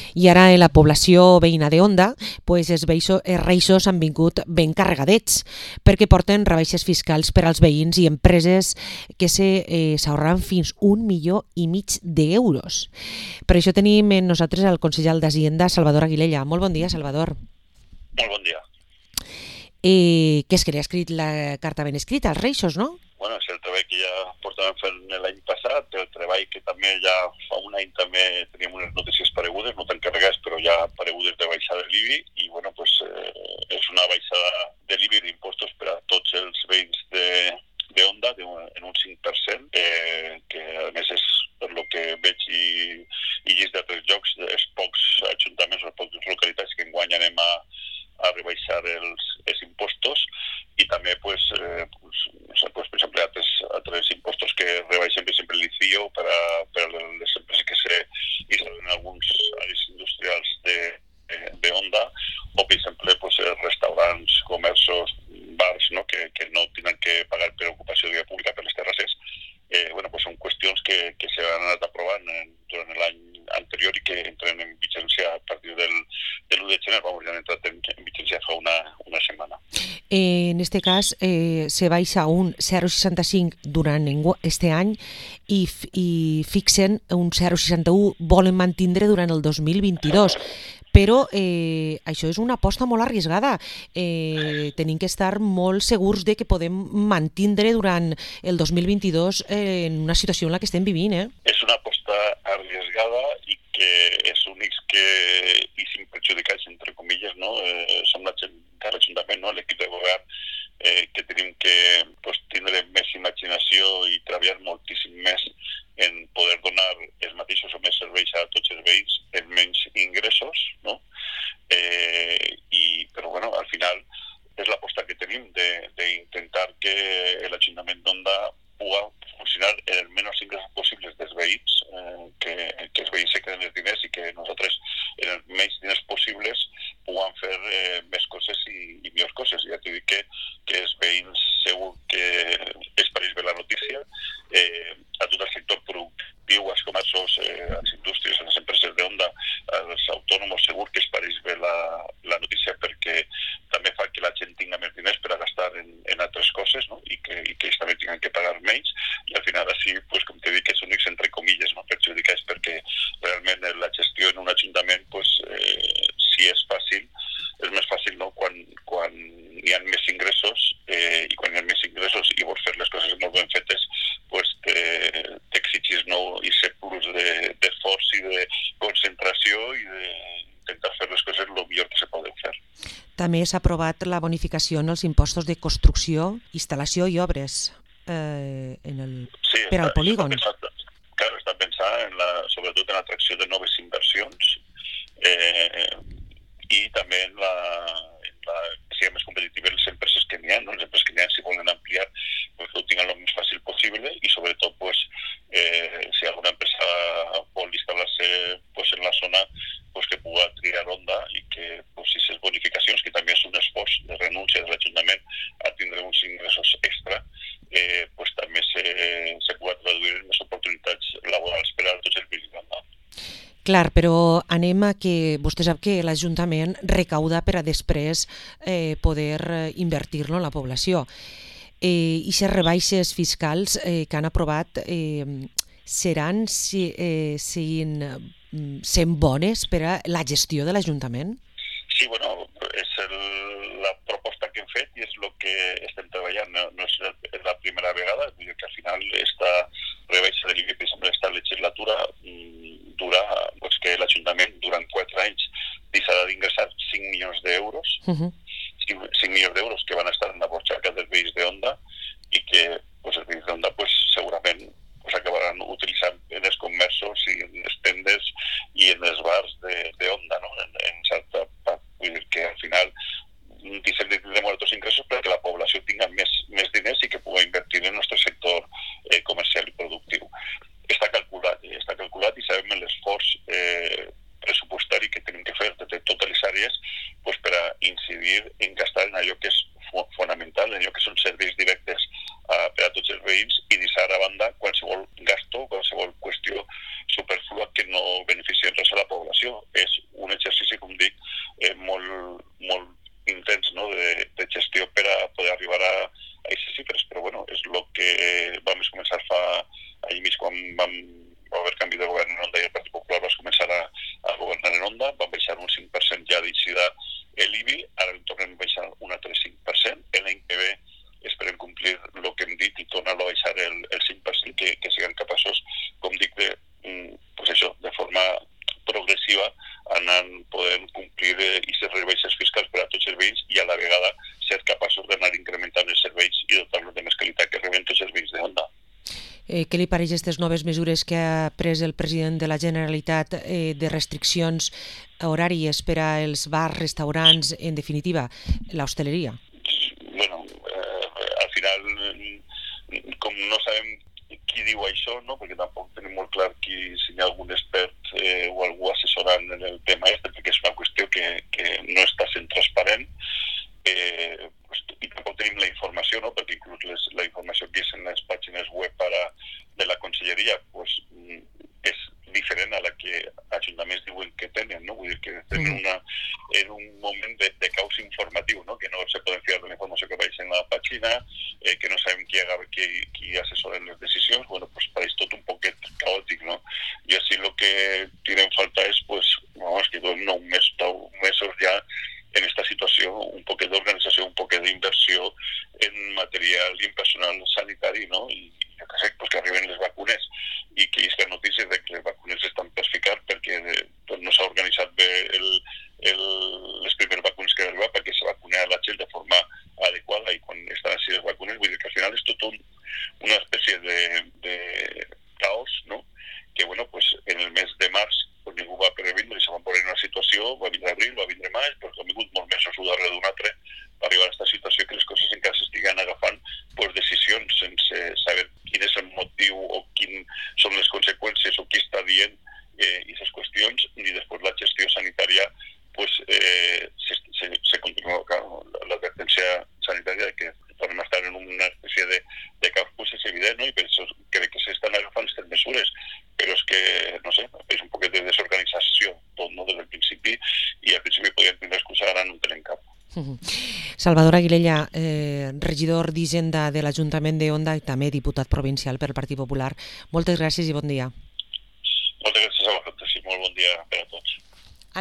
I ara en la població veïna de Onda, pues els reixos han vingut ben carregadets, perquè porten rebaixes fiscals per als veïns i empreses que s'ahorraran fins 1,5 milions d'euros. Per això tenim en nosaltres el conseller d'Hacienda, Salvador Aguilella. Molt bon dia, Salvador. Molt bon dia. Que és que li ha escrit la carta ben escrita als reixos, no? Bueno, és el treball que ja portàvem fent l'any passat, el treball que també ja fa un any també teníem unes notícies paregudes, no tan carregades, però ja paregudes de baixada de l'IBI, i bueno, pues, és una baixada de l'IBI d'impostos per a tots els veïns de Onda en un 5%, que a més és per lo que veig i llegeix d'altres llocs, els pocs ajuntaments o les poques localitats que enguany anem a rebaixar els impostos, i també pues, per exemple altres impostos que rebaixen, per exemple l'ICIO per a les empreses que s'instal·len en alguns àrees industrials de Onda, o per exemple pues, restaurants, comerços, bars, no? Que no tenen que pagar per ocupació de via pública per les terrasses. Bueno, pues són qüestions que s'han anat aprovant durant l'any anterior i que entren en vigència a partir de l'1 de gener. Ja han entrat en vigència fa una setmana. En este cas se baixa un 0,65 durant este any i fixen un 0,61, volen mantindre durant el 2022. Però això és una aposta molt arriscada. Tenim que estar molt segurs de que podem mantindre durant el 2022 en una situació en la que estem vivint. És una aposta arriscada i que els únics que hi sin perjudicats, entre comilles, no? Som l'Ajuntament, no? L'equip de govern, que tenim que pues, tindre més imaginació i treballar moltíssim més en poder donar els mateixos o més serveis a tots els veïns en menys ingressos, no? Però bueno, al final és l'aposta que tenim d'intentar que l'Ajuntament d'Onda pugui funcionar en els menys ingressos possibles dels veïns, que els veïns se queden els diners i que nosaltres en els menys diners possibles puguem fer més coses i millors coses. Ja t'he dit que els veïns segur que es pareix bé la notícia, a tot el sector productiu, als comerços, a les indústries, a les empreses d'Onda, als autònoms, segur que es pareix bé la notícia, perquè també fa que la gent tinga més diners per a gastar en altres coses, no? I que ells també tinguin que pagar menys, i al final així, pues, com t'he dit, que són únics entre comilles, no? Perjudicats, perquè realment la gestió en un ajuntament, pues, si és fàcil, és més fàcil, no? Quan hi ha més ingressos, i quan hi ha més ingressos i vols fer les coses molt ben fetes, pues t'exigis, no? I ser plus d'esforç i de concentració i d'intentar fer les coses el millor que se poden fer. També s'ha aprovat la bonificació en els impostos de construcció, instal·lació i obres per al polígon. Està pensat sobretot en l'atracció de noves inversions i també en que sigui més competitiva les empreses que n'hi ha, no? Les empreses que n'hi ha, si volen ampliar, pues, ho tinguin el més fàcil possible, i sobretot pues, si alguna empresa vol instal·lar-se pues, en la zona, pues, que pugui triar Onda i que pues, si les bonificacions, que també és un esforç de renúncia de l'Ajuntament a tindre uns ingressos extra, pues, també se pugui traduir en més oportunitats laborals per a tots els veïns d'Onda. Clar, però anem a que vostè sap que l'Ajuntament recauda per a després poder invertir-lo en la població. I les rebaixes fiscals que han aprovat seran sent bones per a la gestió de l'Ajuntament? Sí, bueno, és la proposta que hem fet i és el que estem treballant. No és la primera vegada, vull dir que al final esta rebaixa de l'IBI, per exemple, esta legislatura durà pues, que l'Ajuntament durant 4 anys deixarà d'ingressar 5 milions d'euros, 5 milions d'euros que van estar en la butxaca dels veïns d'Onda i que pues, els veïns d'Onda pues, segurament pues, acabaran utilitzant en els comerços i en les tendes i en els bars d'Onda, no? En certa part. Vull dir que al final deixem de tindre molts ingressos perquè la població tinga més diners i que pugui invertir en el nostre sector comercial i productiu. Està calculat i sabem l'esforç pressupostari que tenim que fer de totes les àrees pues, per a incidir en gastar en allò que és fonamental, en allò que són serveis directes per a tots els veïns i deixar a banda qualsevol gasto, qualsevol qüestió superflua que no beneficia res a la població. això és un exercici, com dic, molt, molt intens, no?, de gestió per a poder arribar a aquestes xifres, però bueno, és el que vam començar fa ahir mig quan va haver canvi de govern en Onda i el Partit Popular va començar a governar en Onda, van baixar un 5% ja d'eixida l'IBI, ara en tornem a baixar un altre 5%, l'any que ve esperem complir el que hem dit i tornar-lo a baixar el 5%, que siguem capaços, com dic, pues això, de forma progressiva, anant podent complir aquestes rebaixes fiscals per a tots els veïns i a la vegada ser capaços d'anar incrementant els serveis i dotar-los de més qualitat que reben tots els veïns d'Onda. Què li pareix aquestes noves mesures que ha pres el president de la Generalitat de restriccions horàries per als bars, restaurants, en definitiva, l'hostaleria? Bueno, al final, com no sabem qui diu això, no? Perquè tampoc tenim molt clar si hi ha algun expert o algú assessorant en el tema perquè és una qüestió que no està sent transparent, i tampoc tenim la informació, no? Perquè inclús la informació que és en les pàgines web de la Conselleria és diferent a la que ajuntaments diuen que tenen, no? Vull dir que tenen en un moment de caos informatiu, no? Que no se poden fiar de la informació que apareix en la pàgina, que no sabem qui assessora les decisions, bueno, pues pareix tot un poquet caòtic, no? I així el que tirem falta és, pues, vamos, que duem 9 mesos ja en esta situació, un poquet d'organització, un poquet d'inversió en material i en personal sanitari, no? I jo què sé, pues que arriben les vacunes i que hi ha notícies de que les vacunes estan per ficar perquè no s'ha organitzat bé les primeres vacunes que han arribat perquè se vacuna a la gent de forma adequada i quan estan així les vacunes, vull dir que al final és tot una espècie de caos, no? Que, bueno, pues en el mes de març pues ningú va previndre i se van posar en una situació, va vindre abril, va vindre maig, però han vingut molts mesos un darrere d'un altre per arribar a aquesta situació que les coses encara s'estiguen agafant pues, decisions sense saber quin és el motiu o quin són les conseqüències o qui està dient aquestes qüestions, i després la gestió sanitària pues, se continua, l'advertència sanitària que tornem a estar en una espècie de caos pues, és evident, no? I per això crec que s'estan agafant aquestes mesures, però és que, no sé, és un poquet de desorganització tot, no?, des del principi, i al principi podien tenir excusa, ara no en tenen cap. Salvador Aguilella, regidor d'Hisenda de l'Ajuntament d'Onda i també diputat provincial pel Partit Popular. Moltes gràcies i bon dia. Moltes gràcies a vosaltres i molt bon dia per a tots.